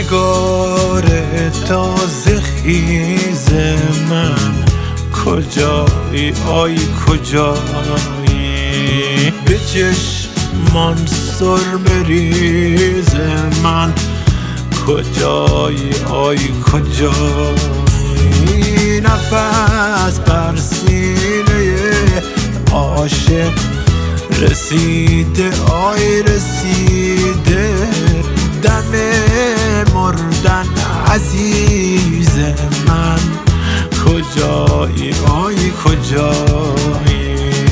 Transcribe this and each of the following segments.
نگار تازه خیز من کجایی آی کجایی؟ به چشمان سرمه ریز من کجایی آی کجایی؟ نفس بر سینه عاشق رسیده آی رسیده، دم مردن عزیز من کجایی آی کجایی؟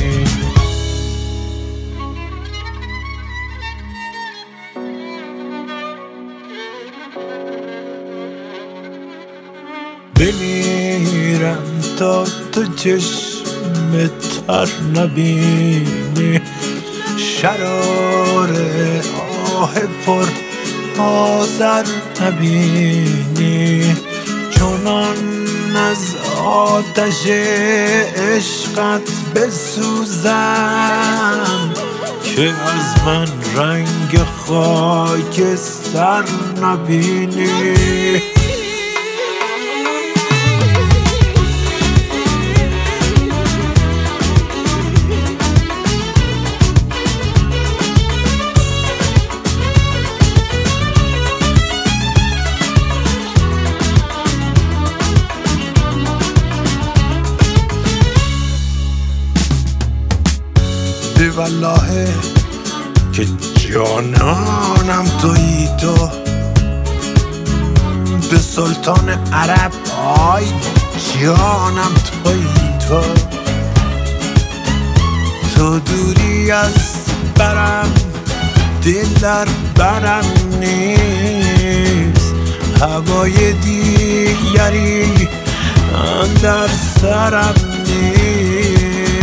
بمیرم تا تو چشم تر نبینی، شرار آه پر آذر نبینی، چونان از آتش عشقت بسوزم که از من رنگ خاکستر نبینی. والله که جانانم تویی تو، به سلطان عرب آی جانم تویی تو، تو دوری از برم دل در برم نیست، هوای دیگری اندر سرم نیست.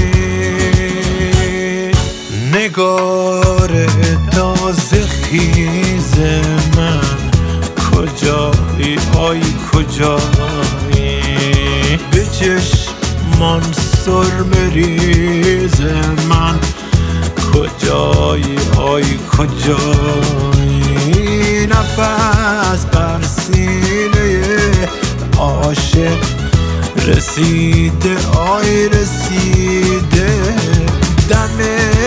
نگار تازه خیز من کجایی آی کجایی؟ به چشمان سرمه ریز من کجایی آی کجایی؟ نفس بر سینه عاشق رسیده آی رسیده، دم